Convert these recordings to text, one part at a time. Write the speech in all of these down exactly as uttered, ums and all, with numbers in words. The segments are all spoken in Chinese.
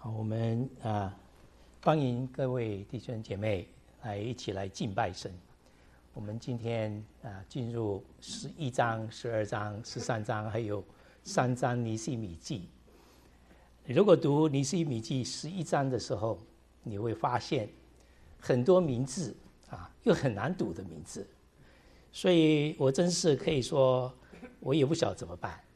好，我们啊，欢迎各位弟兄姐妹来一起来敬拜神。我们今天啊进入十一章、十二章、十三章，还有三章尼希米记。你如果读尼希米记十一章的时候，你会发现很多名字啊，又很难读的名字，所以我真是可以说，我也不晓得怎么办。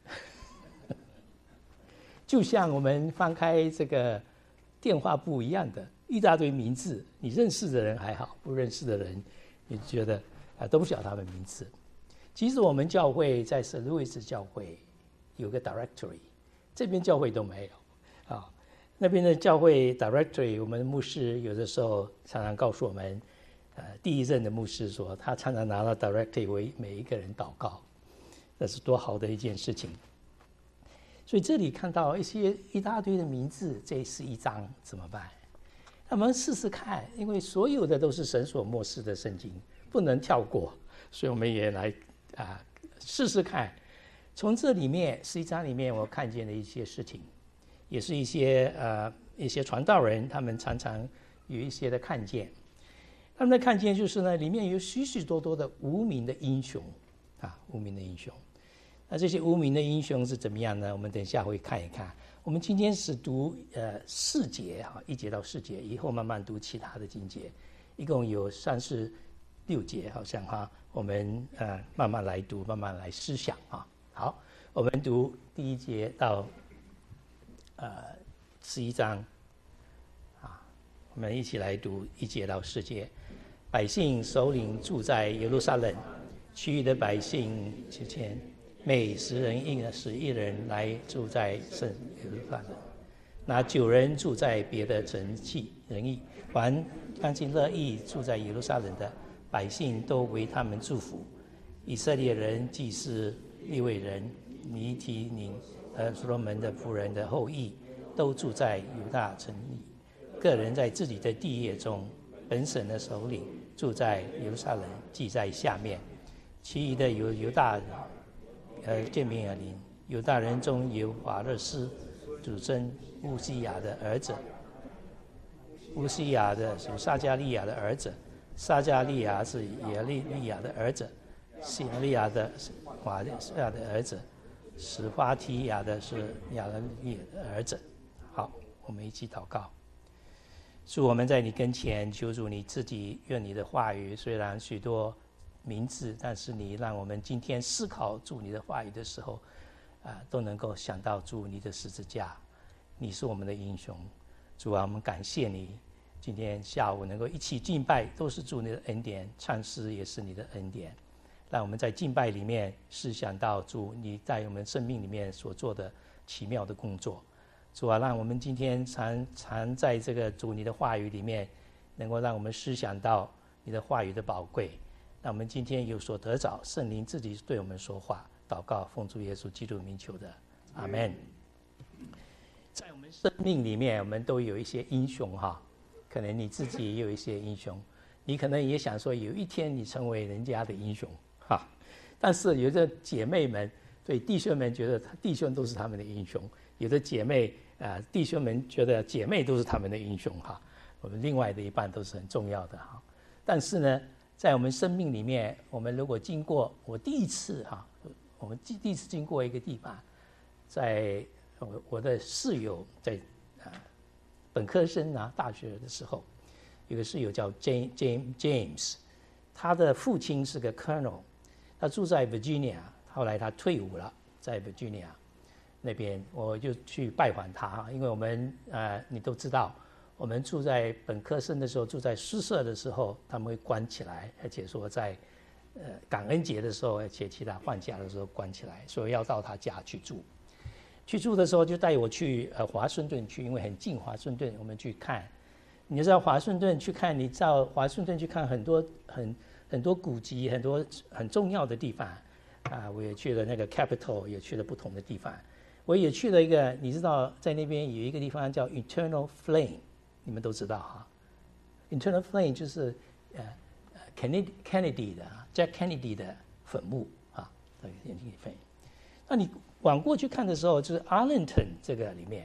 就像我们翻开这个电话簿一样的，一大堆名字，你认识的人还好，不认识的人，你觉得啊都不晓得他们名字。其实我们教会在圣路易斯教会有个 directory， 这边教会都没有啊。那边的教会 directory， 我们的牧师有的时候常常告诉我们，呃，第一任的牧师说，他常常拿到 directory 为每一个人祷告，那是多好的一件事情。所以这里看到一些一大堆的名字，这是一章怎么办？那我们试试看，因为所有的都是神所默示的圣经，不能跳过，所以我们也来啊试试看。从这里面十一章里面，我看见了一些事情，也是一些呃一些传道人，他们常常有一些的看见。他们的看见就是呢，里面有许许多多的无名的英雄啊，无名的英雄。那这些无名的英雄是怎么样呢？我们等一下会看一看。我们今天是读呃四节哈，一节到四节，以后慢慢读其他的经节，一共有三十六节，好像哈。我们呃慢慢来读，慢慢来思想啊。好，我们读第一节到呃十一章啊，我们一起来读一节到四节。百姓首领住在耶路撒冷，其余的百姓之间。每十人应使一人来住在圣耶路撒冷，那九人住在别的城邑人邑，凡甘心乐意住在耶路撒冷的百姓，都为他们祝福。以色列人、祭司、利未人、尼提宁和所罗门的仆人的后裔，都住在犹大城邑，个人在自己的地业中。本省的首领住在耶路撒冷，记在下面。其余的有犹大人。呃，建民而邻，犹大人中有法勒斯，主称乌西雅的儿子，乌西雅的是撒加利亚的儿子，撒加利亚是耶利利亚的儿子，希利亚的是瓦利亚的儿子，史法提亚的是亚伦利的儿子。好，我们一起祷告。主，我们在你跟前求主你自己，愿你的话语虽然许多名字，但是你让我们今天思考主你的话语的时候，啊，都能够想到主你的十字架，你是我们的英雄。主啊，我们感谢你，今天下午能够一起敬拜，都是主你的恩典，唱诗也是你的恩典。让我们在敬拜里面思想到主你在我们生命里面所做的奇妙的工作。主啊，让我们今天常常在这个主你的话语里面，能够让我们思想到你的话语的宝贵。那我们今天有所得着，圣灵自己对我们说话，祷告奉主耶稣基督名求的，阿们。在我们生命里面，我们都有一些英雄哈，可能你自己也有一些英雄，你可能也想说有一天你成为人家的英雄哈。但是有的姐妹们对弟兄们觉得弟兄都是他们的英雄，有的姐妹啊、呃、弟兄们觉得姐妹都是他们的英雄哈。我们另外的一半都是很重要的哈。但是呢，在我们生命里面，我们如果经过我第一次哈，我们第一次经过一个地方，在我我的室友在啊本科生啊大学的时候，有个室友叫 James James James， 他的父亲是个 Colonel， 他住在 Virginia， 后来他退伍了，在 Virginia 那边，我就去拜访他，因为我们呃你都知道。我们住在本科生的时候，住在宿舍的时候，他们会关起来，而且说在呃感恩节的时候，而且其他放假的时候关起来，所以要到他家去住。去住的时候就带我去呃华盛顿去，因为很近华盛顿，我们去看。你知道华盛顿去看，你到华盛顿去看很多很很多古迹，很多很重要的地方啊。我也去了那个 Capitol， 也去了不同的地方。我也去了一个，你知道在那边有一个地方叫 Eternal Flame。你们都知道哈 ，Eternal Flame 就是呃 Kennedy Kennedy 的 Jack Kennedy 的坟墓啊，那你往过去看的时候，就是 Arlington 这个里面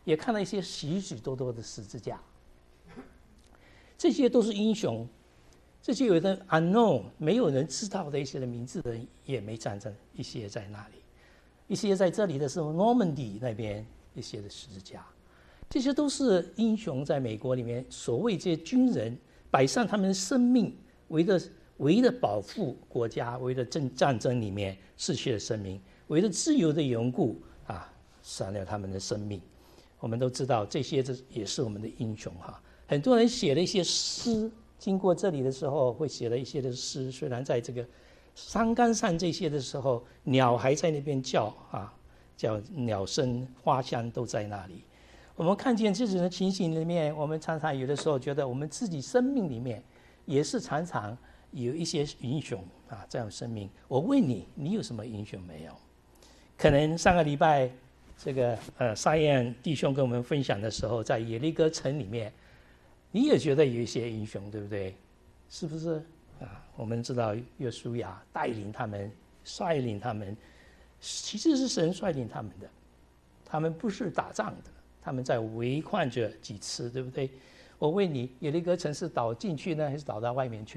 也看到一些许许多多的十字架，这些都是英雄。这些有的 unknown 没有人知道的一些的名字的人也没战争，一些在那里，一些在这里的时候 Normandy 那边一些的十字架，这些都是英雄在美国里面所谓这些军人摆上他们的生命，为了为了保护国家，为了战战争里面逝去的生命，为了自由的缘故啊，杀了他们的生命。我们都知道这些这也是我们的英雄哈。很多人写了一些诗，经过这里的时候会写了一些的诗，虽然在这个山岗上这些的时候，鸟还在那边叫啊，叫鸟声花香都在那里。我们看见这种的情形里面，我们常常有的时候觉得我们自己生命里面也是常常有一些英雄啊，这样的生命。我问你，你有什么英雄没有？可能上个礼拜这个呃沙燕弟兄跟我们分享的时候，在耶利哥城里面，你也觉得有一些英雄，对不对？是不是啊？我们知道约书亚带领他们，率领他们，其实是神率领他们的，他们不是打仗的，他们在围困着几次，对不对？我问你，耶利哥城是倒进去呢，还是倒到外面去？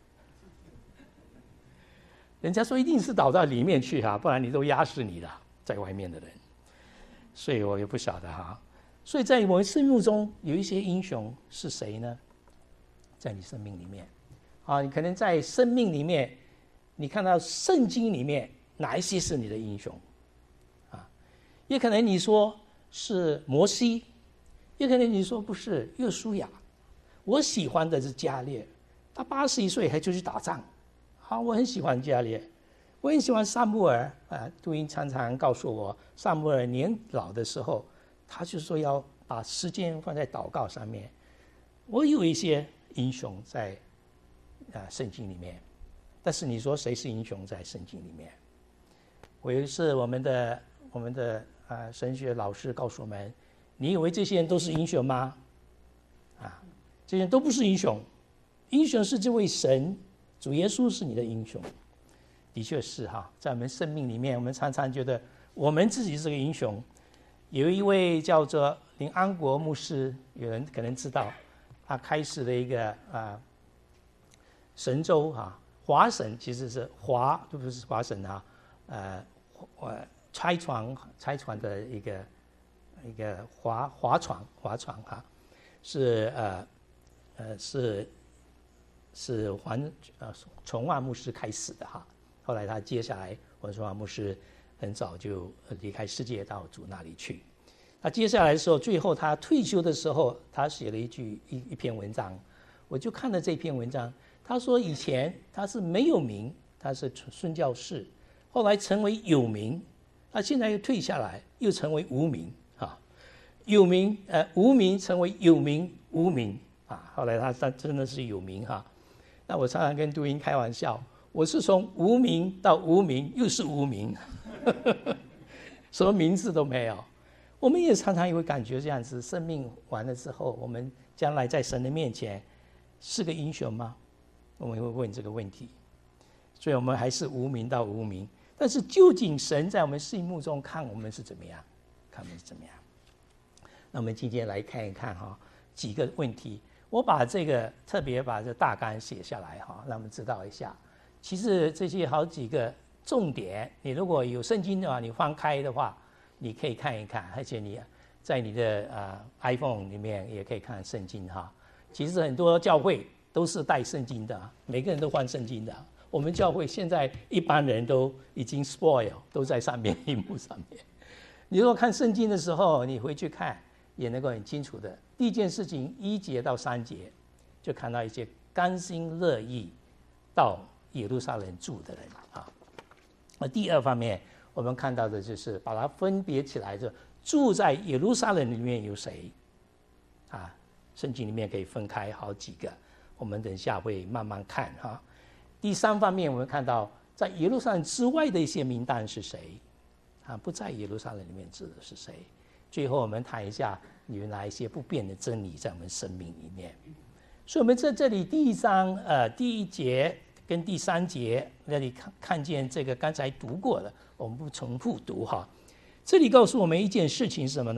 人家说一定是倒到里面去哈、啊，不然你都压死你了，在外面的人。所以我也不晓得哈。所以在我们生命中有一些英雄是谁呢？在你生命里面啊，你可能在生命里面，你看到圣经里面哪一些是你的英雄啊？也可能你说是摩西，也可能你说不是约书亚。我喜欢的是迦列，他八十一岁还就去打仗。好，我很喜欢迦列，我很喜欢撒母耳啊。杜英常常告诉我，撒母耳年老的时候，他就说要把时间放在祷告上面。我有一些英雄在啊圣经里面，但是你说谁是英雄在圣经里面？我有一次我们的我们的啊神学老师告诉我们，你以为这些人都是英雄吗？啊，这些人都不是英雄，英雄是这位神。主耶稣是你的英雄，的确是哈，在我们生命里面，我们常常觉得我们自己是个英雄。有一位叫做林安国牧师，有人可能知道，他开始了一个啊神州哈华神，其实是华，都不是华神啊，呃呃拆船拆船的一个一个划划船划船哈，是呃呃是。是黄呃崇万牧师开始的哈，后来他接下来黄崇万牧师很早就离开世界到主那里去。他接下来的时候，最后他退休的时候，他写了一句一一篇文章，我就看了这篇文章。他说以前他是没有名，他是宣教士，后来成为有名，他现在又退下来，又成为无名啊，有名呃无名成为有名无名啊，后来他他真的是有名哈。那我常常跟杜英开玩笑，我是从无名到无名，又是无名，什么名字都没有。我们也常常也会感觉这样子，生命完了之后，我们将来在神的面前是个英雄吗？我们会问这个问题。所以我们还是无名到无名，但是究竟神在我们心目中看我们是怎么样？看我们是怎么样？那我们今天来看一看哈几个问题。我把这个特别把这大纲写下来哈，让我们知道一下。其实这些好几个重点，你如果有圣经的话，你翻开的话，你可以看一看，而且你在你的呃 iPhone 里面也可以看圣经哈。其实很多教会都是带圣经的，每个人都换圣经的。我们教会现在一般人都已经 spoil， 都在上面荧幕上面。你如果看圣经的时候，你回去看也能够很清楚的。第一件事情，一节到三节，就看到一些甘心乐意到耶路撒冷住的人啊。那第二方面，我们看到的就是把它分别起来，就住在耶路撒冷里面有谁啊？圣经里面可以分开好几个，我们等一下会慢慢看哈。第三方面，我们看到在耶路撒冷之外的一些名单是谁啊？不在耶路撒冷里面指的是谁？最后我们谈一下有哪一些不变的真理在我们生命里面。所以我们在这里第一章呃第一节跟第三节那里 看, 看见这个刚才读过了，我们不重复读哈。这里告诉我们一件事情是什么呢？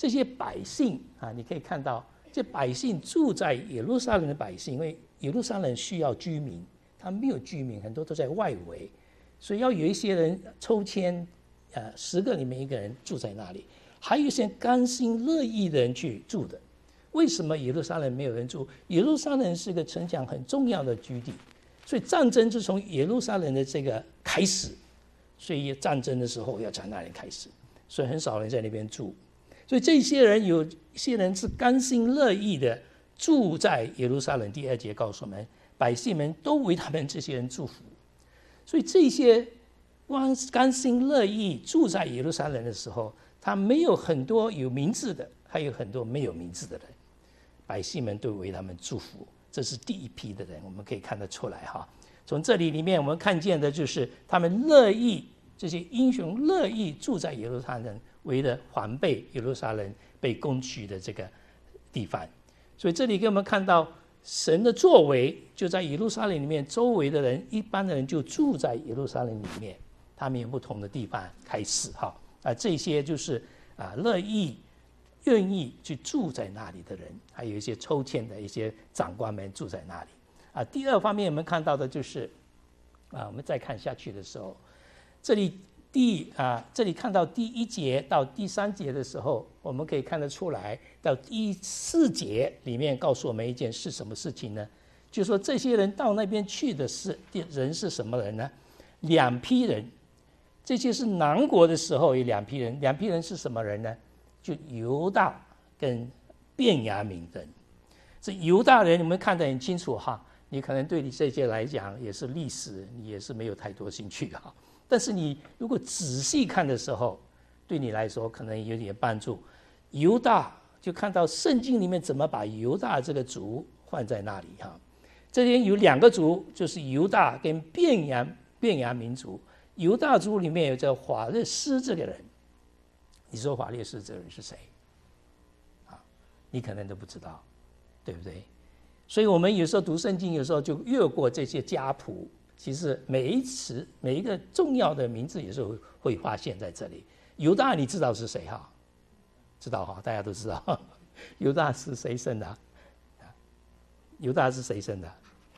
这些百姓啊，你可以看到，这百姓住在耶路撒冷的百姓，因为耶路撒冷需要居民，他没有居民，很多都在外围，所以要有一些人抽签，呃，十个里面一个人住在那里，还有一些甘心乐意的人去住的。为什么耶路撒冷没有人住？耶路撒冷是个城墙很重要的居地，所以战争就从耶路撒冷的这个开始，所以战争的时候要从那里开始，所以很少人在那边住。所以这些人有些人是甘心乐意的住在耶路撒冷。第二节告诉我们，百姓们都为他们这些人祝福。所以这些甘心乐意住在耶路撒冷的时候，他没有很多有名字的，还有很多没有名字的人，百姓们都为他们祝福。这是第一批的人，我们可以看得出来哈。从这里里面我们看见的就是他们乐意，这些英雄乐意住在耶路撒冷，为了防备耶路撒冷被攻取的这个地方。所以这里给我们看到神的作为，就在耶路撒冷里面，周围的人一般的人就住在耶路撒冷里面，他们有不同的地方开始哈啊，这些就是啊乐意愿意去住在那里的人，还有一些抽签的一些长官们住在那里啊。第二方面我们看到的就是啊，我们再看下去的时候，这里第啊这里看到第一节到第三节的时候，我们可以看得出来，到第四节里面告诉我们一件是什么事情呢？就是说这些人到那边去的是人是什么人呢？两批人，这些是南国的时候有两批人，两批人是什么人呢？就犹大跟便雅悯人。这犹大人你们看得很清楚哈，你可能对你这些来讲也是历史，你也是没有太多兴趣哈。但是你如果仔细看的时候，对你来说可能有点帮助。犹大就看到圣经里面怎么把犹大这个族放在那里哈。这边有两个族，就是犹大跟便雅便雅民族。犹大族里面有这法勒斯这个人，你说法勒斯这个人是谁？啊，你可能都不知道，对不对？所以我们有时候读圣经，有时候就越过这些家谱。其实每一词每一个重要的名字，有时候会发现在这里。犹大，你知道是谁哈？知道哈，大家都知道。犹大是谁生的？犹大是谁生的？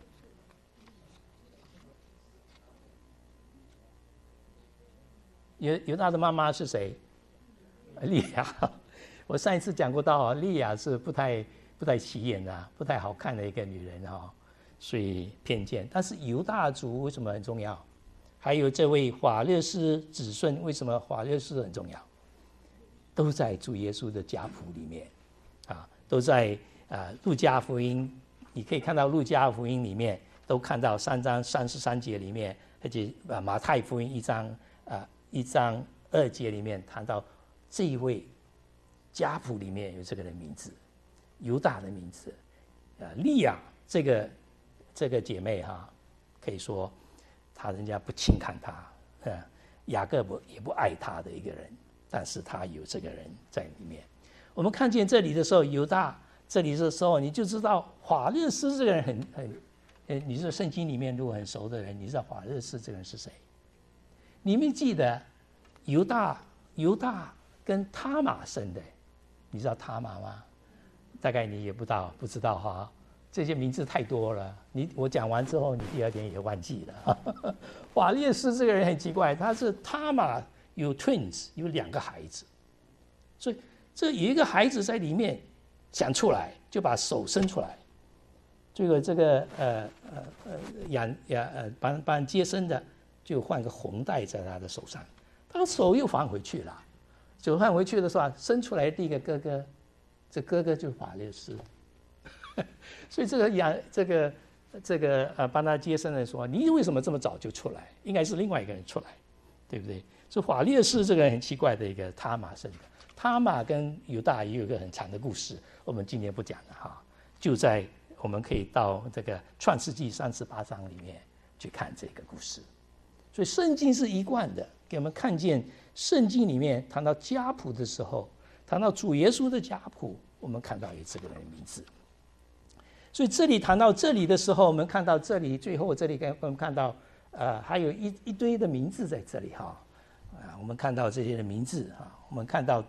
犹犹大的妈妈是谁？利亚。我上一次讲过到啊，利亚是不太不太起眼的，不太好看的一个女人哈。所以偏见，但是犹大族为什么很重要？还有这位法勒斯子孙，为什么法勒斯很重要？都在主耶稣的家谱里面啊，都在啊路加福音，你可以看到路加福音里面都看到三章三十三节里面，而且啊马太福音一章啊一章二节里面谈到这一位家谱里面有这个人名字，犹大的名字啊，利亚这个。这个姐妹哈，可以说她人家不轻看她，雅各伯也不爱她的一个人，但是她有这个人在里面。我们看见这里的时候，犹大这里的时候，你就知道法勒斯这个人很很，你是圣经里面如果很熟的人，你知道法勒斯这个人是谁？你们记得犹大犹大跟他玛生的，你知道他玛吗？大概你也不知道不知道哈。这些名字太多了，你我讲完之后，你第二天也忘记了。法勒斯这个人很奇怪，他是他玛有 twins， 有两个孩子，所以这有一个孩子在里面想出来，就把手伸出来，这个这个呃呃呃养养呃帮帮接生的，就换个红带在他的手上，他手又放回去了，手放回去的时候，生出来的第一个哥哥，这哥哥就是法勒斯。所以这个养这个这个呃帮他接生的说，你为什么这么早就出来？应该是另外一个人出来，对不对？所以法勒斯这个很奇怪的一个他玛生的，他玛跟犹大也有一个很长的故事，我们今天不讲了哈。就在我们可以到这个创世纪三十八章里面去看这个故事。所以圣经是一贯的，给我们看见圣经里面谈到家谱的时候，谈到主耶稣的家谱，我们看到有这个人的名字。所以这里谈到这里的时候，我们看到这里最后这里我们看到呃还有一一堆的名字在这里哈啊，我们看到这些的名字哈，我们看到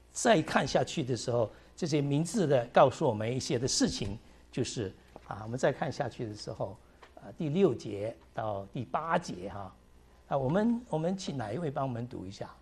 再看下去的时候，这些名字的告诉我们一些的事情，就是啊，我们再看下去的时候，啊，第六节到第八节哈，啊，我们我们请哪一位帮我们读一下？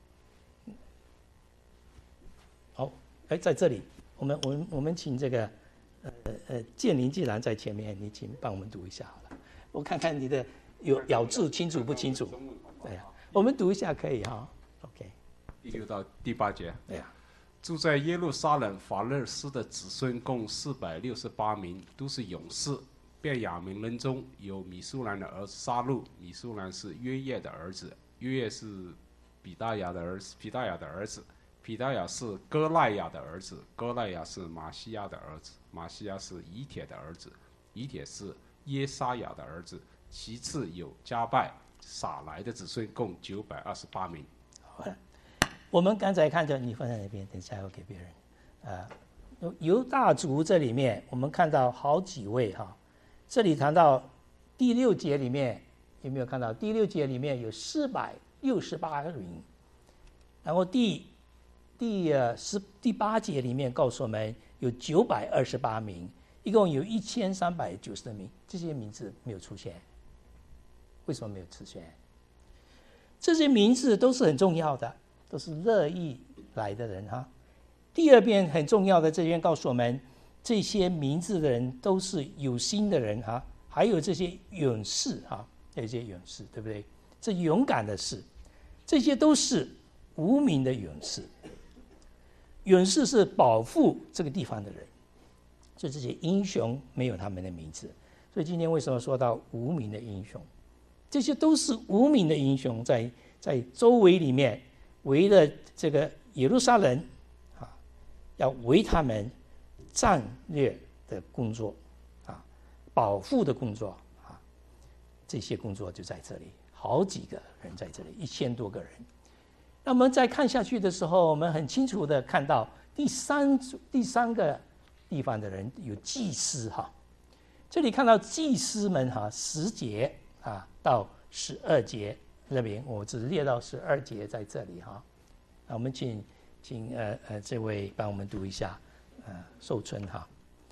好，哎，在这里，我们我们我们请这个呃呃建林既然在前面，你请帮我们读一下好了，我看看你的有咬字清楚不清楚？对呀，我们读一下可以哈。OK， 第六到第八节。 对呀。 住在耶路撒冷法勒斯的子孙共四百六十八名，都是勇士。便雅悯人中有米舒兰的儿子沙路，米舒兰是约叶的儿子，约叶是比大雅的儿子，比大雅的儿子，比大雅是哥赖雅的儿子，哥赖雅是马西亚的儿子，马西亚是以铁的儿子，以铁是耶沙雅的儿子。其次有加拜、撒来的子孙共九百二十八名。 好了，我们刚才看着你放在那边，等一下要给别人。啊，犹大族这里面，我们看到好几位哈。这里谈到第六节里面，有没有看到？第六节里面有四百六十八名，然后第第呃十第八节里面告诉我们有九百二十八名，一共有一千三百九十名，这些名字没有出现。为什么没有出现？这些名字都是很重要的，都是乐意来的人哈。第二遍很重要的，这边告诉我们，这些名字的人都是有心的人哈，还有这些勇士哈，这些勇士对不对？这勇敢的士，这些都是无名的勇士。勇士是保护这个地方的人，就这些英雄没有他们的名字，所以今天为什么说到无名的英雄？这些都是无名的英雄在，在在周围里面围了这个耶路撒冷啊，要为他们战略的工作啊，保护的工作啊，这些工作就在这里，好几个人在这里，一千多个人。那我们再看下去的时候，我们很清楚的看到第三第三个地方的人有祭司哈，这里看到祭司们哈，十节啊到十二节这边，我只列到十二节在这里哈。那我们请请呃呃这位帮我们读一下，呃寿春哈。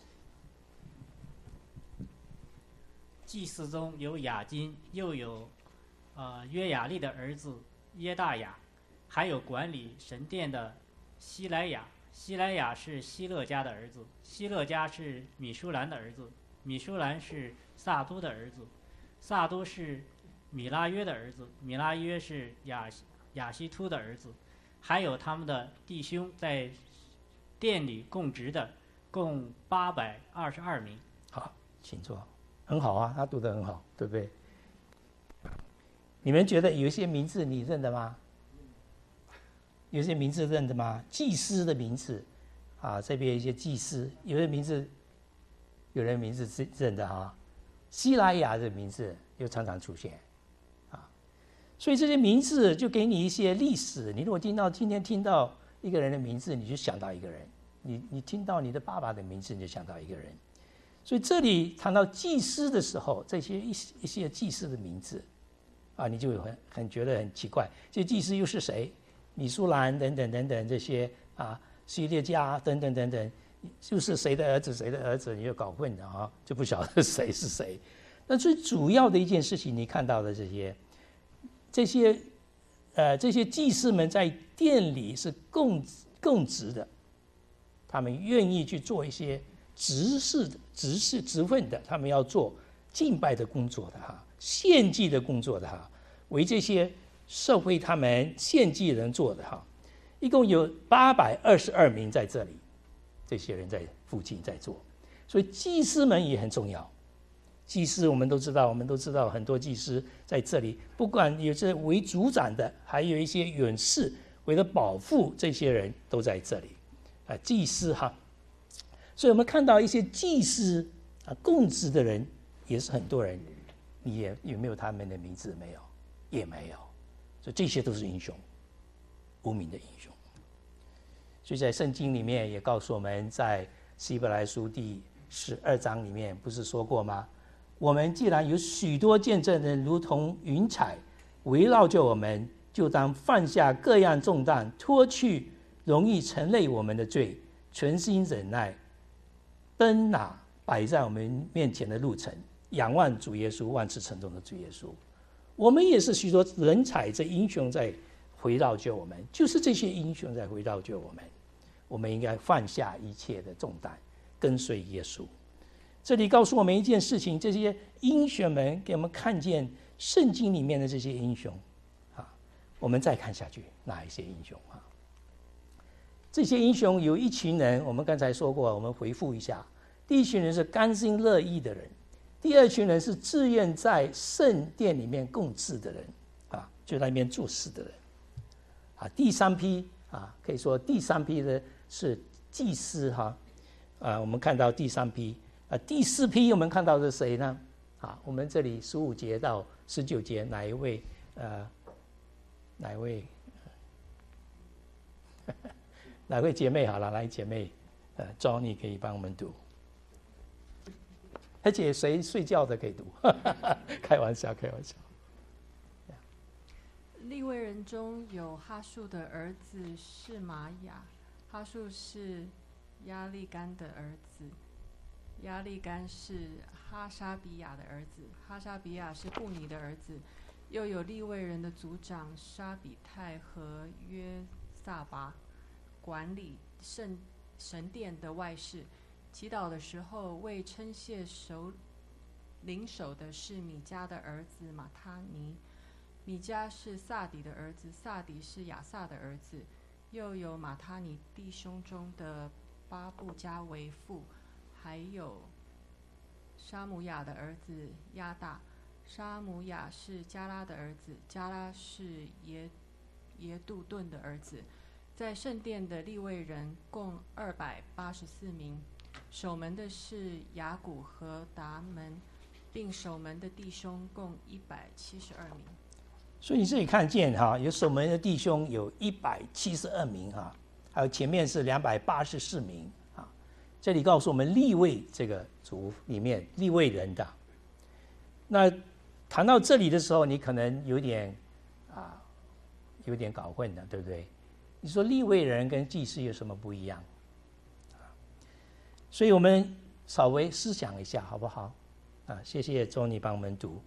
祭司中有雅金，又有呃约雅利的儿子耶大雅，还有管理神殿的希莱雅。希莱雅是希勒家的儿子，希勒家是米舒兰的儿子，米舒兰是萨都的儿子，萨都是米拉约的儿子，米拉约是亚亚西突的儿子，还有他们的弟兄在殿里供职的，共八百二十二名。 好，请坐。很好啊，他读得很好，对不对？你们觉得有一些名字你认得吗？有些名字认得吗？祭司的名字啊，这边有一些祭司，有的名字，有人名字认得哈。希莱雅的名字又常常出现啊，所以这些名字就给你一些历史。你如果听到今天听到一个人的名字，你就想到一个人；你你听到你的爸爸的名字，你就想到一个人。所以这里谈到祭司的时候，这些一一些祭司的名字啊，你就很很觉得很奇怪，这些祭司又是谁？米舒兰等等等等这些啊，希列家等等等等，就是谁的儿子谁的儿子，你就搞混了啊，就不晓得谁是谁。那最主要的一件事情，你看到的这些这些呃这些祭司们在殿里是供供职的，他们愿意去做一些执事的、执事职分的，他们要做敬拜的工作的哈，献祭的工作的哈，为这些社会他们献祭人做的哈，一共有八百二十二名在这里，这些人在附近在做，所以祭司们也很重要。祭司我们都知道，我们都知道很多祭司在这里，不管有些为族长的，还有一些勇士，为了保护这些人都在这里啊，祭司哈。所以我们看到一些祭司啊，供职的人也是很多人，你也有没有他们的名字？没有，也没有。所以这些都是英雄，无名的英雄。所以在圣经里面也告诉我们，在希伯来书第十二章里面不是说过吗？我们既然有许多见证人如同云彩围绕着我们，就当放下各样重担，脱去容易承累我们的罪，存心忍耐，奔那摆在我们面前的路程，仰望主耶稣，万事成功的主耶稣。我们也是许多人才这英雄在围绕着我们，就是这些英雄在围绕着我们。我们应该放下一切的重担，跟随耶稣。这里告诉我们一件事情，这些英雄们给我们看见圣经里面的这些英雄啊。我们再看下去，哪一些英雄啊？这些英雄有一群人，我们刚才说过，我们回复一下。第一群人是甘心乐意的人，第二群人是自愿在圣殿里面共治的人啊，就在那边做事的人啊。第三批啊，可以说第三批的是祭司哈啊。我们看到第三批啊，第四批我们看到的是谁呢？啊，我们这里十五节到十九节，哪一位呃，哪一位？哪位姐妹好了，来姐妹，呃 ，Johnny 可以帮我们读，而且谁睡觉的可以读，开玩笑，开玩笑。 利未人中有哈述的儿子是玛雅，哈述是亚利干的儿子，亚利干是哈沙比亚的儿子，哈沙比亚是布尼的儿子，又有利未人的族长沙比泰和约撒拔。管理圣神殿的外事，祈祷的时候为称谢首领首的是米迦的儿子马他尼，米迦是萨底的儿子，萨底是亚萨的儿子，又有马他尼弟兄中的巴布加为父，还有沙姆雅的儿子亚大，沙姆雅是加拉的儿子，加拉是耶耶杜顿的儿子。在圣殿的利未人共二百八十四名，守门的是雅古和达门，并守门的弟兄共一百七十二名。 所以你这里看见哈，有守门的弟兄有一百七十二名哈，还有前面是两百八十四名啊。这里告诉我们利未这个族里面利未人的。那谈到这里的时候，你可能有点啊，有点搞混了，对不对？你说利未人跟祭司有什么不一样？所以我们稍微思想一下，好不好？啊，谢谢周你帮我们读。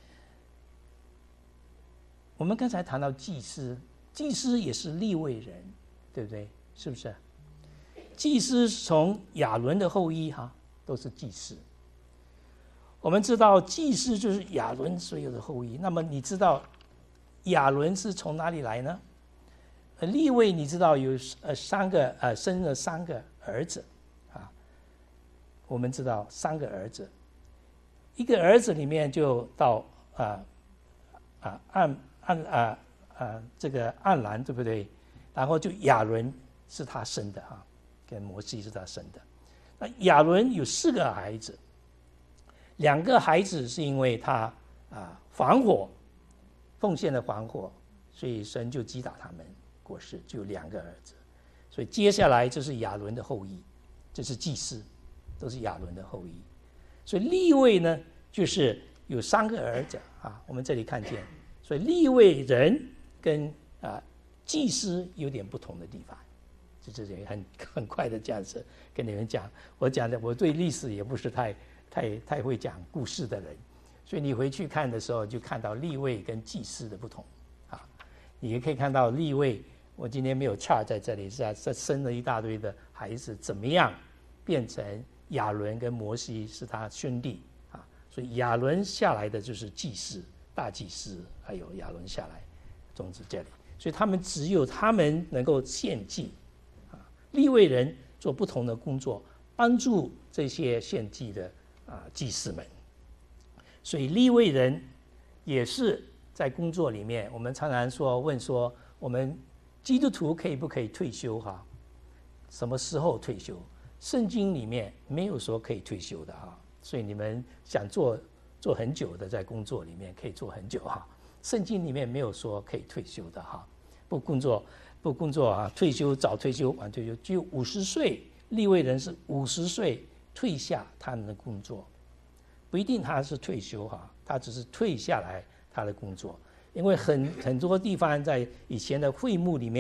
我们刚才谈到祭司，祭司也是利未人，对不对？是不是？祭司从亚伦的后裔哈，都是祭司。我们知道祭司就是亚伦所有的后裔。那么你知道亚伦是从哪里来呢？利未你知道有呃三个呃生了三个儿子啊，我们知道三个儿子，一个儿子里面就到啊啊暗暗啊啊这个暗兰对不对？然后就亚伦是他生的啊，跟摩西是他生的。那亚伦有四个孩子，两个孩子是因为他啊防火奉献了防火，所以神就击打他们。过世就有两个儿子，所以接下来就是亚伦的后裔，这是祭司，都是亚伦的后裔。所以利未呢，就是有三个儿子啊，我们这里看见，所以利未人跟啊祭司有点不同的地方，就这里很很快的这样子跟你们讲。我讲的我对历史也不是太太太会讲故事的人，所以你回去看的时候就看到利未跟祭司的不同啊，你也可以看到利未。我今天没有chart在这里，是啊，这生了一大堆的孩子，怎么样变成亚伦跟摩西是他兄弟啊？所以亚伦下来的就是祭司、大祭司，还有亚伦下来，总之这里，所以他们只有他们能够献祭啊。利未人做不同的工作，帮助这些献祭的啊祭司们。所以利未人也是在工作里面，我们常常说问说我们。基督徒可以不可以退休哈？什么时候退休？圣经里面没有说可以退休的哈，所以你们想做做很久的，在工作里面可以做很久哈。圣经里面没有说可以退休的哈，不工作不工作啊，退休早退休晚退休，只有五十岁，利未人是五十岁退下他们的工作，不一定他是退休哈，他只是退下来他的工作。因为很很多地方在以前的会幕里面，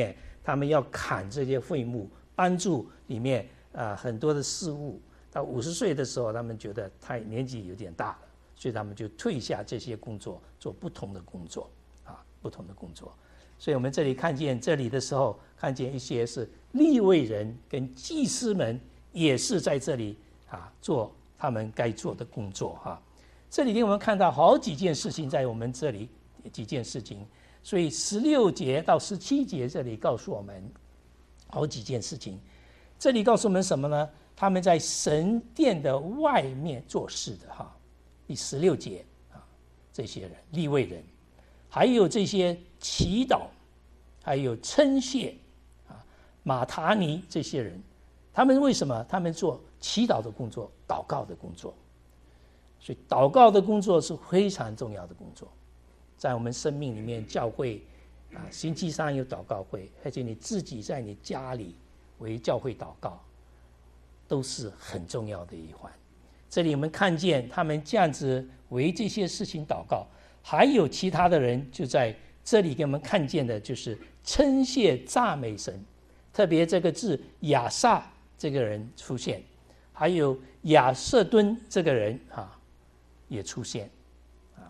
他们要砍这些废木，帮助里面啊、呃、很多的事物。到五十岁的时候，他们觉得太年纪有点大了，所以他们就退下这些工作，做不同的工作啊，不同的工作。所以我们这里看见这里的时候，看见一些是利未人跟祭司们也是在这里啊做他们该做的工作哈、啊。这里我们看到好几件事情在我们这里几件事情，所以十六节到十七节这里告诉我们好几件事情。这里告诉我们什么呢？他们在神殿的外面做事的哈。第十六节啊，这些人利未人，还有这些祈祷，还有称谢啊，马塔尼这些人，他们为什么？他们做祈祷的工作，祷告的工作。所以祷告的工作是非常重要的工作，在我们生命里面，教会啊，星期三有祷告会，而且你自己在你家里为教会祷告，都是很重要的一环。这里我们看见他们这样子为这些事情祷告，还有其他的人就在这里给我们看见的，就是称谢赞美神。特别这个字亚萨这个人出现，还有亚瑟敦这个人啊也出现啊，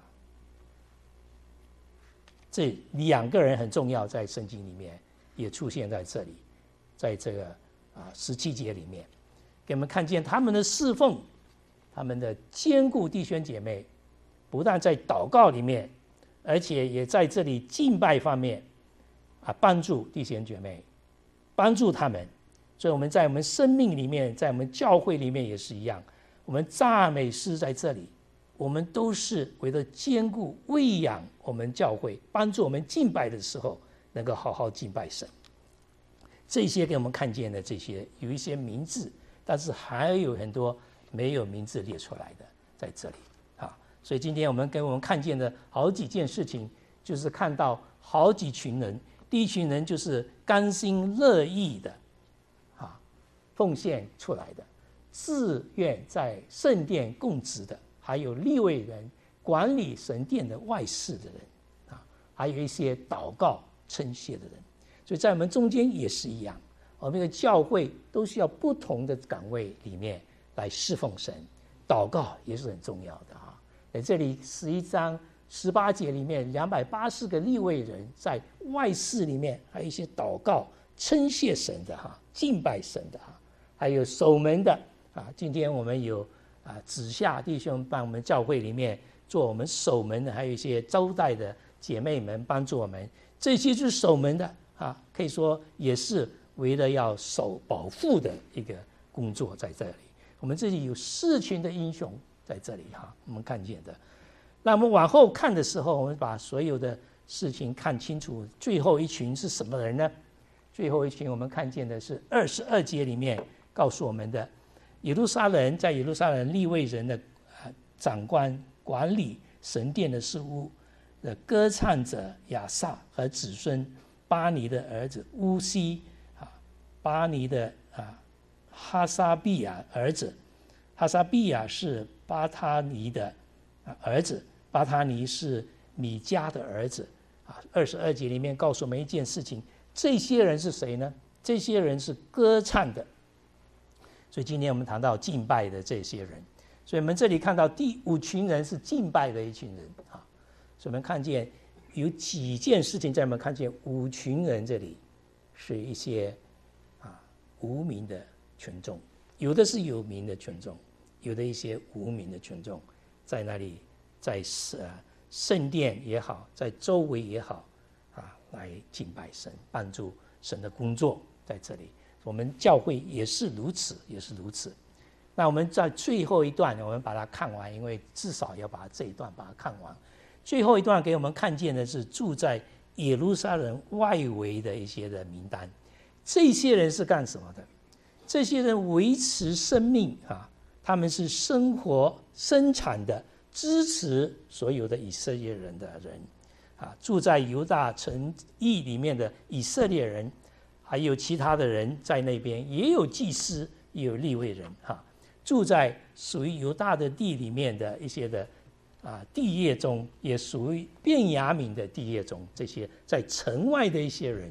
这两个人很重要，在圣经里面也出现在这里，在这个啊十七节里面，给我们看见他们的侍奉，他们的坚固弟兄姐妹，不但在祷告里面，而且也在这里敬拜方面啊帮助弟兄姐妹，帮助他们。所以我们在我们生命里面，在我们教会里面也是一样，我们赞美诗在这里，我们都是为了兼顾喂养我们教会，帮助我们敬拜的时候能够好好敬拜神。这些给我们看见的这些有一些名字，但是还有很多没有名字列出来的在这里啊。所以今天我们给我们看见的好几件事情，就是看到好几群人。第一群人就是甘心乐意的啊奉献出来的，自愿在圣殿供职的，还有利未人管理神殿的外事的人啊，还有一些祷告称谢的人。所以在我们中间也是一样，我们的教会都需要不同的岗位里面来侍奉神，祷告也是很重要的啊。在这里十一章十八节里面，两百八十个利未人在外事里面，还有一些祷告称谢神的哈，敬拜神的哈，还有守门的啊。今天我们有啊子夏弟兄帮我们教会里面做我们守门的，还有一些招待的姐妹们帮助我们，这些就是守门的啊，可以说也是为了要守保护的一个工作在这里。我们这里有四群的英雄在这里哈，我们看见的。那我们往后看的时候，我们把所有的事情看清楚。最后一群是什么人呢？最后一群我们看见的是二十二节里面告诉我们的，耶路撒冷在耶路撒冷利未人的长官管理神殿的事务的歌唱者亚萨和子孙巴尼的儿子乌西啊，巴尼的啊哈沙比亚儿子，哈沙比亚是巴他尼的儿子。巴他尼是米迦的儿子啊。二十二节里面告诉我们一件事情，这些人是谁呢？这些人是歌唱的。所以今天我们谈到敬拜的这些人，所以我们这里看到第五群人是敬拜的一群人啊。所以我们看见有几件事情，在我们看见五群人这里是一些啊无名的群众，有的是有名的群众，有的一些无名的群众在那里。在圣殿也好，在周围也好啊，来敬拜神，帮助神的工作在这里。我们教会也是如此，也是如此。那我们在最后一段，我们把它看完，因为至少要把这一段把它看完。最后一段给我们看见的是住在耶路撒冷外围的一些的名单。这些人是干什么的？这些人维持生命啊，他们是生活生产的。支持所有的以色列人的人啊，住在犹大城邑里面的以色列人，还有其他的人在那边，也有祭司，也有利未人哈、啊。住在属于犹大的地里面的一些的啊地业中，也属于便雅悯的地业中，这些在城外的一些人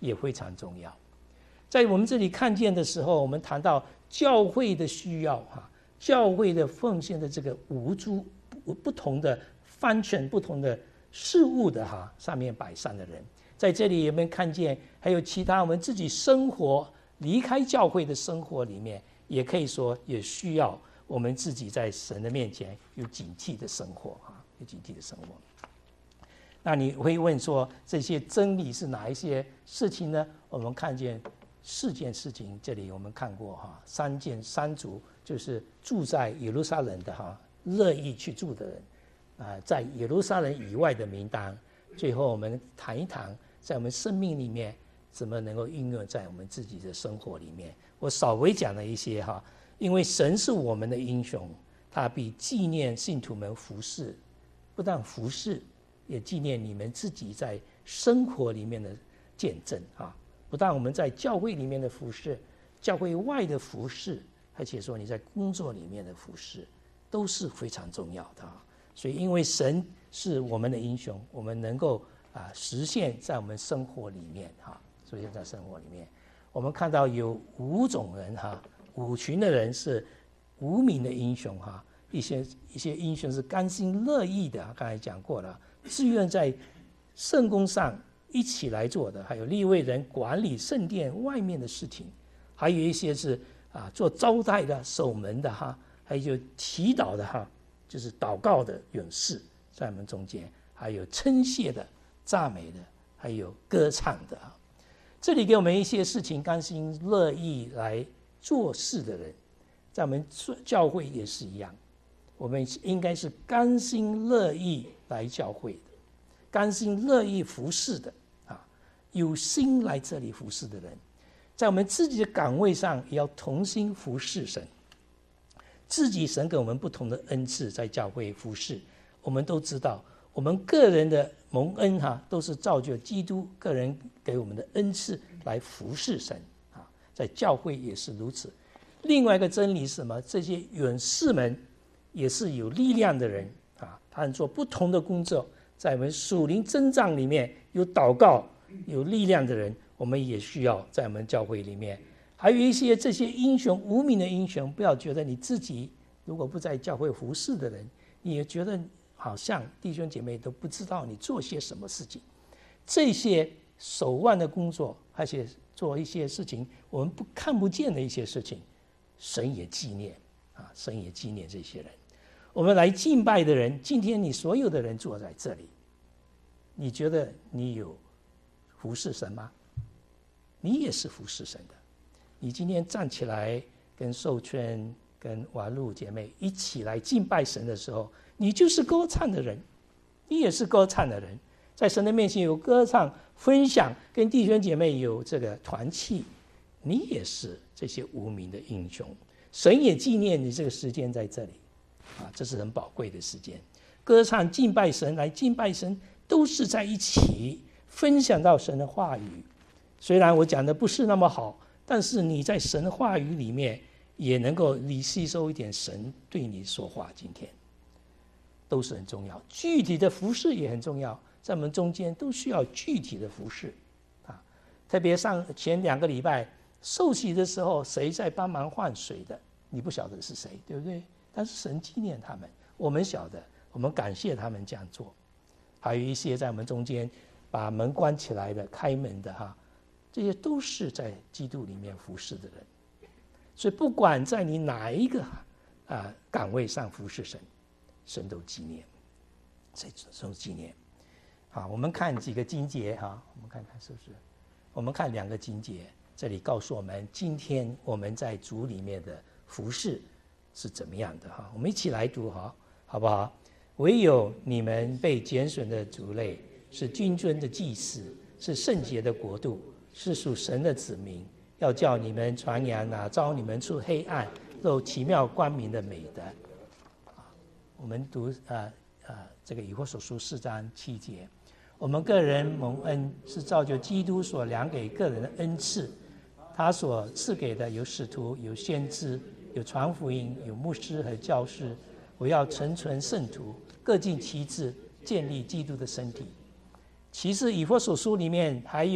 也非常重要。在我们这里看见的时候，我们谈到教会的需要哈，教会的奉献的这个无诸不同的function、不同的事物的哈上面摆上的人，在这里有没有看见？还有其他我们自己生活离开教会的生活里面，也可以说也需要我们自己在神的面前有警惕的生活哈，有警惕的生活。那你会问说，这些真理是哪一些事情呢？我们看见四件事情，这里我们看过哈，三件三族就是住在耶路撒冷的哈，乐意去住的人啊、呃，在耶路撒冷以外的名单。最后我们谈一谈，在我们生命里面怎么能够应用在我们自己的生活里面。我稍微讲了一些哈，因为神是我们的英雄，他必纪念信徒们服侍，不但服侍，也纪念你们自己在生活里面的见证啊！不但我们在教会里面的服侍，教会外的服侍，而且说你在工作里面的服侍，都是非常重要的啊！所以，因为神是我们的英雄，我们能够啊实现在我们生活里面哈，实现在生活里面，我们看到有五种人哈，五群的人是无名的英雄哈，一些一些英雄是甘心乐意的，刚才讲过了。自愿在圣工上一起来做的，还有利未人管理圣殿外面的事情，还有一些是啊做招待的、守门的哈，还有祈祷的哈，就是祷告的勇士在我们中间，还有称谢的、赞美的，还有歌唱的哈。这里给我们一些事情，甘心乐意来做事的人，在我们教会也是一样，我们应该是甘心乐意来教会的，甘心乐意服侍的啊，有心来这里服侍的人，在我们自己的岗位上也要同心服侍神。自己神给我们不同的恩赐，在教会服侍，我们都知道，我们个人的蒙恩哈，都是照着基督个人给我们的恩赐来服侍神啊，在教会也是如此。另外一个真理是什么？这些勇士们也是有力量的人啊，他们做不同的工作，在我们属灵征战里面有祷告、有力量的人，我们也需要在我们教会里面。还有一些这些英雄，无名的英雄，不要觉得你自己如果不在教会服侍的人，你也觉得好像弟兄姐妹都不知道你做些什么事情。这些手腕的工作，而且做一些事情我们不看不见的一些事情，神也纪念啊，神也纪念这些人。我们来敬拜的人，今天你所有的人坐在这里，你觉得你有服侍神吗？你也是服侍神的。你今天站起来跟寿圈、跟婉露姐妹一起来敬拜神的时候，你就是歌唱的人，你也是歌唱的人，在神的面前有歌唱、分享，跟弟兄姐妹有这个团契，你也是这些无名的英雄。神也纪念你这个时间在这里啊，这是很宝贵的时间。歌唱、敬拜神，来敬拜神，都是在一起分享到神的话语。虽然我讲的不是那么好，但是你在神的话语里面也能够你吸收一点神对你说话，今天都是很重要。具体的服事也很重要，在我们中间都需要具体的服事啊。特别上前两个礼拜受洗的时候，谁在帮忙换水的？你不晓得是谁，对不对？但是神纪念他们，我们晓得，我们感谢他们这样做。还有一些在我们中间把门关起来的、开门的哈。这些都是在基督里面服侍的人，所以不管在你哪一个啊岗位上服侍神，神都纪念，神都纪念。好，我们看几个经节哈，我们看看是不是？我们看两个经节，这里告诉我们今天我们在主里面的服侍是怎么样的哈。我们一起来读哈，好不好？唯有你们被拣选的族类，是君尊的祭司，是圣洁的国度。是属神的子民，要叫你们传扬哪招你们出黑暗露奇妙光明的美德。我们读呃呃这个以弗所书四章七节，我们个人蒙恩是照着基督所量给个人的恩赐，他所赐给的有使徒、有先知、有传福音、有牧师和教师，我要成全圣徒，各尽其职，建立基督的身体。其实以弗所书里面还有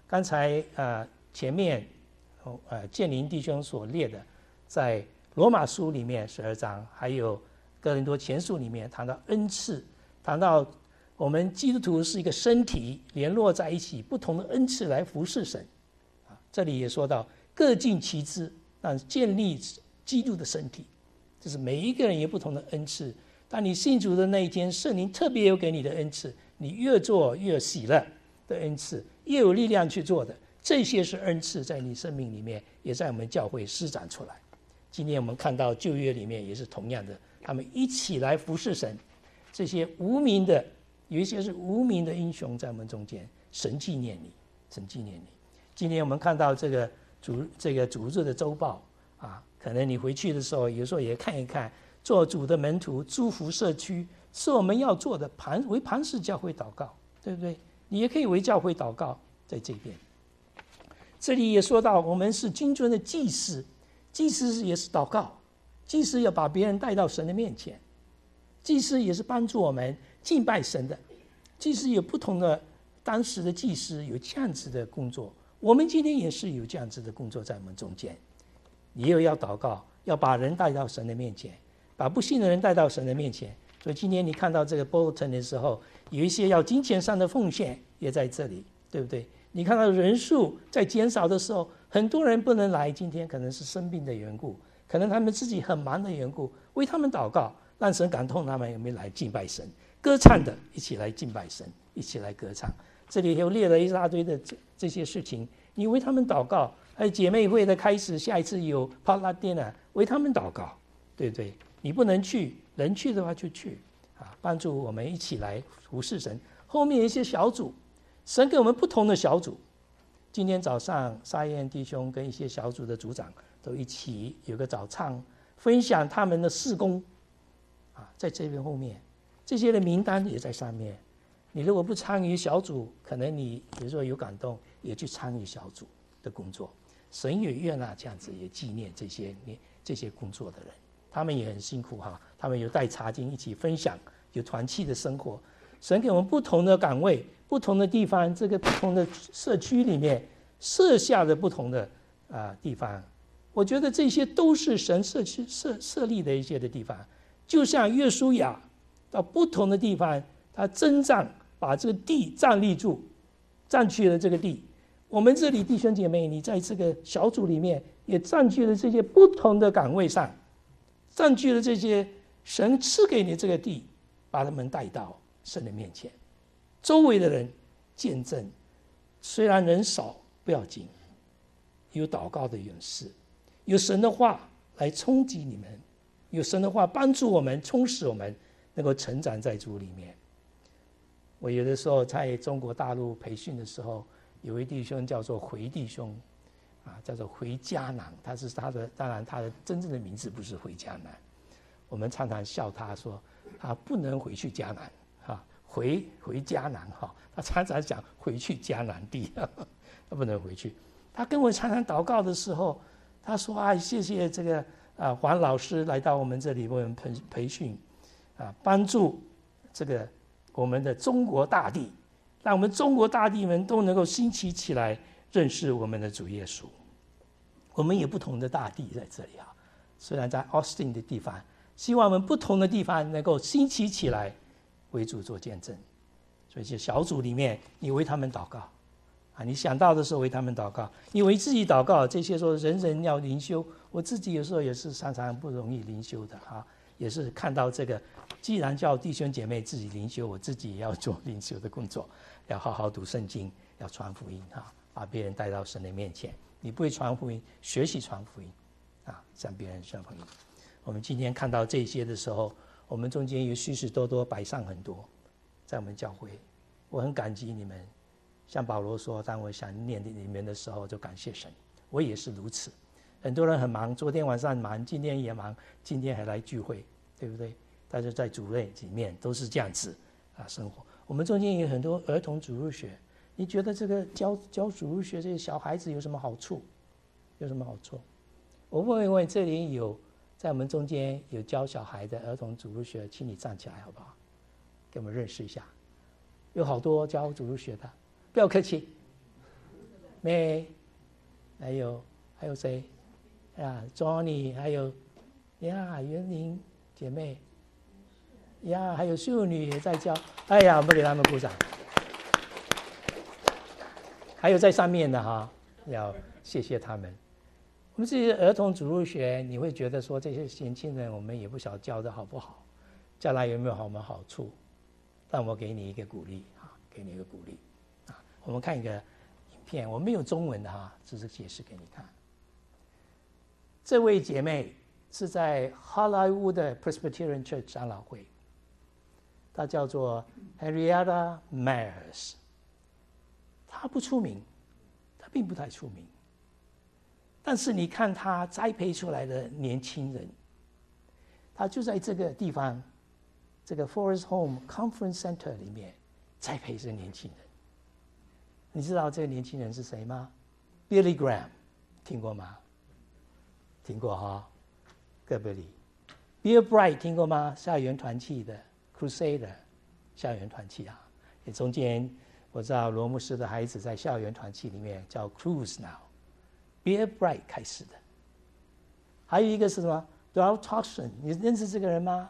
刚才呃前面呃建林弟兄所列的，在罗马书里面十二章，还有哥林多前书里面谈到恩赐，谈到我们基督徒是一个身体联络在一起，不同的恩赐来服侍神。啊，这里也说到各尽其职，让建立基督的身体。这是每一个人有不同的恩赐。当你信主的那一天，圣灵特别有给你的恩赐，你越做越喜乐的恩赐，越有力量去做的，这些是恩赐，在你生命里面，也在我们教会施展出来。今天我们看到旧约里面也是同样的，他们一起来服侍神。这些无名的，有一些是无名的英雄在我们中间，神纪念你，神纪念你。今天我们看到这个主这个主日的周报啊，可能你回去的时候，有时候也看一看。做主的门徒，祝福社区，是我们要做的。磐为磐石教会祷告，对不对？你也可以为教会祷告，在这边。这里也说到，我们是君尊的祭司，祭司也是祷告，祭司要把别人带到神的面前，祭司也是帮助我们敬拜神的。祭司有不同的，当时的祭司有这样子的工作，我们今天也是有这样子的工作在我们中间。你又要祷告，要把人带到神的面前。把不信的人带到神的面前，所以今天你看到这个 bulletin 的时候，有一些要金钱上的奉献也在这里，对不对？你看到人数在减少的时候，很多人不能来，今天可能是生病的缘故，可能他们自己很忙的缘故，为他们祷告，让神感动他们，有没有来敬拜神？歌唱的一起来敬拜神，一起来歌唱。这里又列了一大堆的 这, 这些事情，你为他们祷告。还有姐妹会的开始，下一次有 potluck dinner， 为他们祷告，对不对？你不能去，能去的话就去啊，帮助我们一起来服侍神。后面一些小组，神给我们不同的小组。今天早上沙燕弟兄跟一些小组的组长都一起有个早唱，分享他们的事工啊，在这边后面，这些的名单也在上面。你如果不参与小组，可能你有时候有感动，也去参与小组的工作。神也悦纳这样子，也纪念这些这些工作的人。他们也很辛苦哈，他们有带茶经一起分享，有团契的生活。神给我们不同的岗位、不同的地方，这个不同的社区里面设下的不同的啊、呃、地方，我觉得这些都是神设区设设立的一些的地方。就像约书亚到不同的地方，他征战，把这个地站立住，占据了这个地。我们这里弟兄姐妹，你在这个小组里面也占据了这些不同的岗位上。占据了这些神赐给你这个地，把他们带到神的面前，周围的人见证。虽然人少不要紧，有祷告的勇士，有神的话来冲击你们，有神的话帮助我们，充实我们，能够成长在主里面。我有的时候在中国大陆培训的时候，有位弟兄叫做回弟兄。啊，叫做回迦南，他是他的，当然他的真正的名字不是回迦南，我们常常笑他说他不能回去迦南，哈，回回迦南哈，他常常讲回去迦南地，他不能回去。他跟我常常祷告的时候，他说啊，谢谢这个啊黄老师来到我们这里为我们培培训，啊，帮助这个我们的中国大地，让我们中国大地们都能够兴起起来。认识我们的主耶稣。我们有不同的大地在这里啊，虽然在 Austin 的地方，希望我们不同的地方能够兴起起来，为主做见证。所以就小组里面，你为他们祷告啊，你想到的时候为他们祷告，你为自己祷告。这些说人人要灵修，我自己有时候也是常常不容易灵修的哈，也是看到这个，既然叫弟兄姐妹自己灵修，我自己也要做灵修的工作，要好好读圣经，要传福音哈。把别人带到神的面前，你不会传福音，学习传福音，啊，向别人传福音。我们今天看到这些的时候，我们中间有许许多多摆上很多，在我们教会，我很感激你们。像保罗说，当我想念你们的时候，就感谢神。我也是如此。很多人很忙，昨天晚上忙，今天也忙，今天还来聚会，对不对？大家在主内里面都是这样子啊生活。我们中间有很多儿童主日学。你觉得这个教教主日学这些小孩子有什么好处？有什么好处？我问一问，这里有在我们中间有教小孩的儿童主日学，请你站起来好不好？给我们认识一下。有好多教主日学的，不要客气。 妹，还有还有谁啊 ？Johnny， 还有呀，园林姐妹，呀，还有秀女也在教。哎呀，我们给他们鼓掌。还有在上面的哈，要谢谢他们。我们这些儿童主日学，你会觉得说这些年轻人，我们也不晓得教的好不好，将来有没有好么好处？但我给你一个鼓励啊，给你一个鼓励啊。我们看一个影片，我没有中文的哈，只是解释给你看。这位姐妹是在好莱坞的 Presbyterian Church 长老会，她叫做 Henrietta Myers。她不出名，她并不太出名。但是你看他栽培出来的年轻人，他就在这个地方，这个 Forest Home Conference Center 里面栽培这年轻人。你知道这个年轻人是谁吗 ？Billy Graham， 听过吗？听过哈，哥贝利。Bill Bright 听过吗？校园团契的 Crusader， 校园团契啊。也中间我知道罗牧师的孩子在校园团契里面叫 Cruise Now。Bill Bright 开始的，还有一个是什么 ？Darrell Thompson， 你认识这个人吗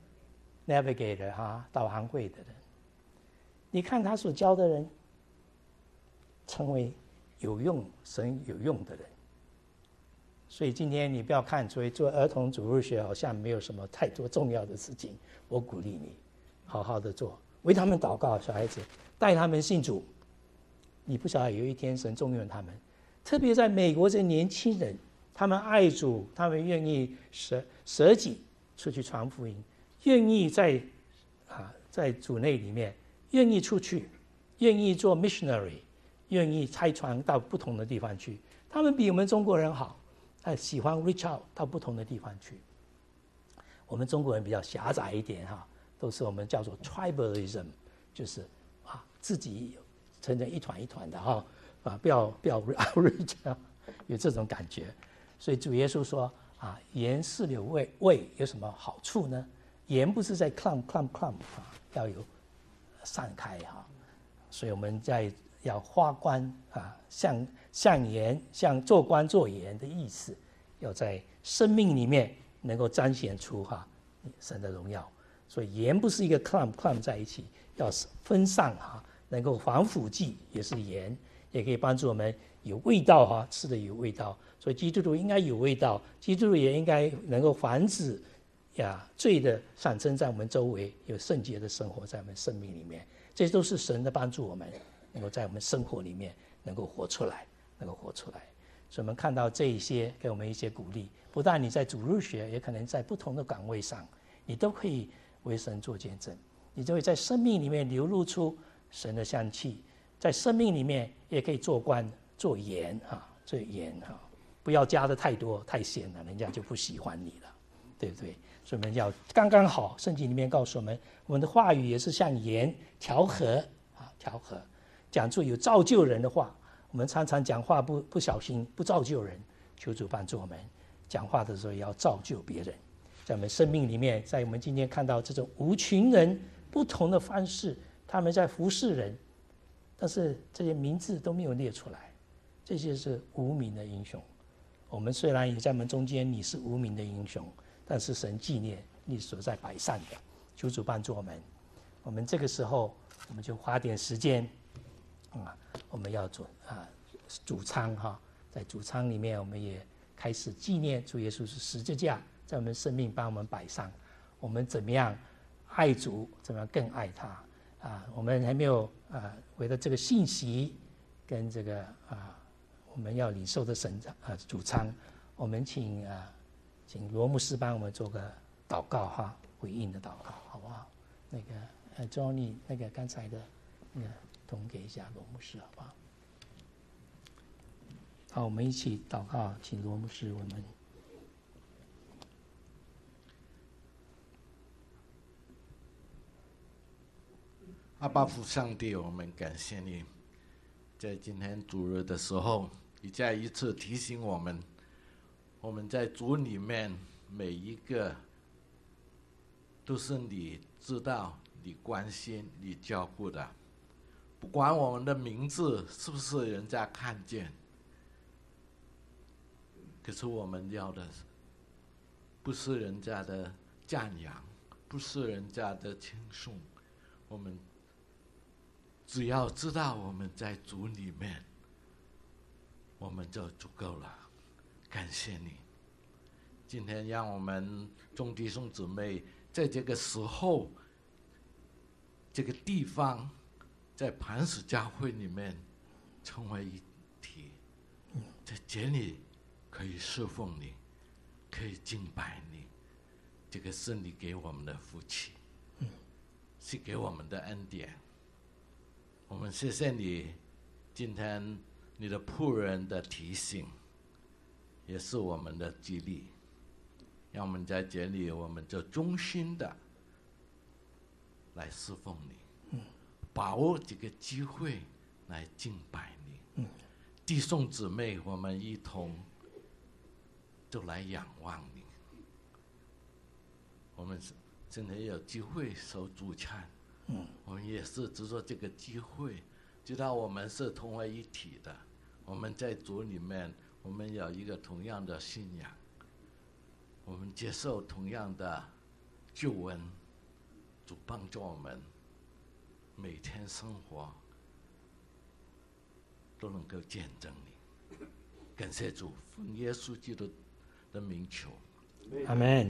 ？Navigator 哈，导航会的人。你看他所教的人，成为有用、神有用的人。所以今天你不要看，所以做儿童主日学好像没有什么太多重要的事情。我鼓励你，好好的做，为他们祷告，小孩子带他们信主。你不晓得有一天神重用他们。特别在美国这年轻人，他们爱主，他们愿意舍舍己出去传福音，愿意在啊在主内里面愿意出去，愿意做 missionary， 愿意差传到不同的地方去。他们比我们中国人好，他喜欢 reach out 到不同的地方去。我们中国人比较狭窄一点哈，都是我们叫做 tribalism， 就是啊自己成成一团一团的哈。啊，不要不要 outreach， 有这种感觉，所以主耶稣说啊，盐是有味，味有什么好处呢？盐不是在 clump clump clump 啊，要有散开哈，所以我们在要花冠啊，像像盐，像做官做盐的意思，要在生命里面能够彰显出哈神的荣耀。所以盐不是一个 clump clump 在一起，要分散哈，能够防腐剂也是盐。也可以帮助我们有味道哈，吃的有味道，所以基督徒应该有味道，基督徒也应该能够防止呀罪的产生在我们周围，有圣洁的生活在我们生命里面，这都是神的帮助，我们能够在我们生活里面能够活出来，能够活出来。所以我们看到这一些，给我们一些鼓励，不但你在主日学，也可能在不同的岗位上，你都可以为神做见证，你就会在生命里面流露出神的香气。在生命里面也可以做官做盐哈，做盐哈，不要加的太多太咸了，人家就不喜欢你了，对不对？所以我们要刚刚好。圣经里面告诉我们，我们的话语也是像盐调和啊，调和，讲出有造就人的话。我们常常讲话不不小心不造就人，求主帮助我们讲话的时候也要造就别人。在我们生命里面，在我们今天看到这种无群人不同的方式，他们在服侍人。但是这些名字都没有列出来，这些是无名的英雄。我们虽然也在我们中间，你是无名的英雄，但是神纪念你所在百善的。求主帮助我们，我们这个时候我们就花点时间啊，我们要做啊主餐哈，在主餐里面我们也开始纪念主耶稣是十字架在我们生命帮我们摆上，我们怎么样爱主，怎么样更爱他。啊，我们还没有啊，为了这个信息跟这个啊，我们要领受的神啊主餐，我们请啊，请罗牧师帮我们做个祷告哈，回应的祷告，好不好？那个呃 ，Johnny 那个刚才的那个同给一下罗牧师，好不好？好，我们一起祷告，请罗牧师我们。 阿爸父上帝，我们感谢你，在今天主日的时候，你再一次提醒我们，我们在主里面每一个都是你知道、你关心、你照顾的， 不管我们的名字是不是人家看见，可是我们要的不是人家的赞扬，不是人家的轻颂，我们只要知道我们在主里面，我们就足够了。感谢你，今天让我们众弟兄姊妹在这个时候、这个地方，在磐石教会里面成为一体，在这里可以侍奉你，可以敬拜你。这个是你给我们的福气，是给我们的恩典。我们谢谢你，今天你的仆人的提醒，也是我们的激励。让我们在这里，我们就忠心的来侍奉你，把握这个机会来敬拜你。弟兄姊妹，我们一同就来仰望你。我们现在有机会守主餐，嗯，我们也是藉着这个机会，知道我们是同为一体的。我们在主里面，我们有一个同样的信仰，我们接受同样的救恩。主帮助我们每天生活都能够见证你。感谢主，奉耶稣基督的名求， 阿们。